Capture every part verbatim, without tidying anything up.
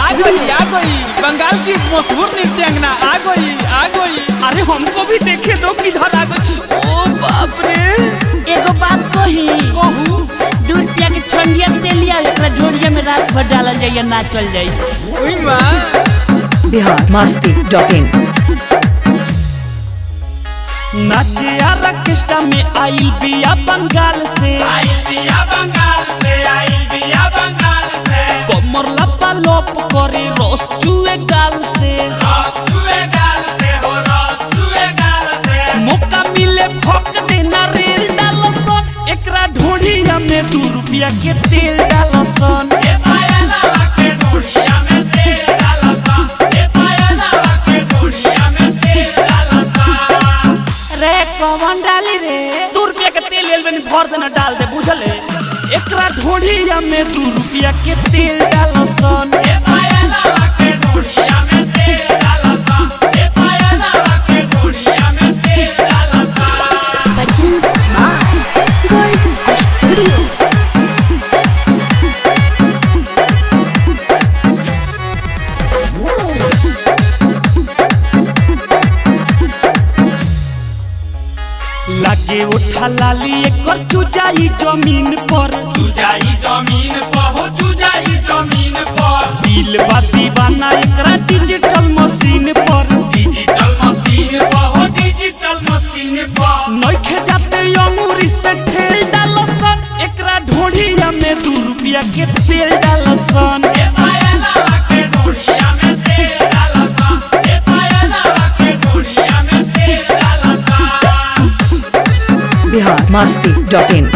आ गई आ गई बंगाल की मशहूर नृत्यांगना आ गई आ गई। अरे हमको भी देखे दो किधर आ गई। ओ बाप रे। एगो बात कही कहू दू रुपया के ठंडिया तेलिया एकरा झोरिया में रात भर डालल जाइए ना चल जाई। ओई मां बिहार मस्ती डॉट इन। नाचे ऑर्केस्ट्रा में आइल बिया बंगाल से आइल बिया बंगाल से आइल बिया बंगाल से। कमर लपा लोप करे रस चुए गाल से रस चुए गाल से हो रस चुए गाल से। मौका मिले भोक देना रेल डालसन एकरा ढोढ़िया में दू रुपया के तेल डालसन। ए पायला के ढोढ़िया में तेल डालसन ए पायला के ढोढ़िया में तेल डालसन। रे कौन डाली रे दू रुपया के तेल लेल बनी भर देना डाल दे बुझले। एकरा ढोढ़िया में दू रुपया के तेल डालसन। ए पायला के ढोढ़िया में तेल डालसन ए पायला के ढोढ़िया में तेल डालसन। बचन स्माइल गोल्ड स्टूडियो। लागे उठा लाली एकर चुजाई जमीन पर चुजाई जमीन पर हो चुजाई जमीन पर। दिल बा दीवाना एकरा डिजिटल मशीन पर डिजिटल मशीन पर हो डिजिटल मशीन पर। नइखे जाते अंगूरी से ठेल डालसन एकरा ढोढ़िया में दू रुपया के तेल डालसन। ए पायला के ढोढ़िया में तेल डालसन ए पायला के ढोढ़िया में तेल डालसन। बिहार मस्ती डॉट इन।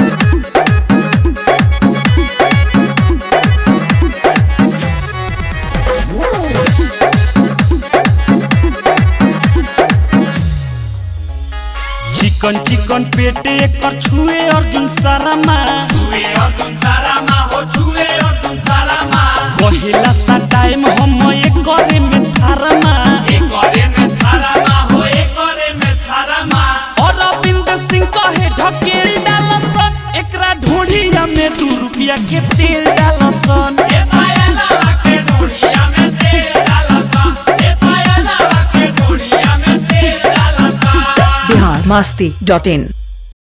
चिकन चिकन पेटे एकर छुए अर्जुन सारामा छुए अर्जुन सारामा हो छुए अर्जुन सारामा। पहिला सा टाइम हम एकरे में थारामा एक करे में थारामा हो एक करे में थारामा। और अरविंद सिंह कहे ढकेल डालसन एकरा ढोढ़िया में दू रुपया के तेल डालसन। ए पायला के ढोढ़िया में तेल डालसन ए पायला के ढोढ़िया में तेल डालसन। बिहार मस्ती डॉट इन।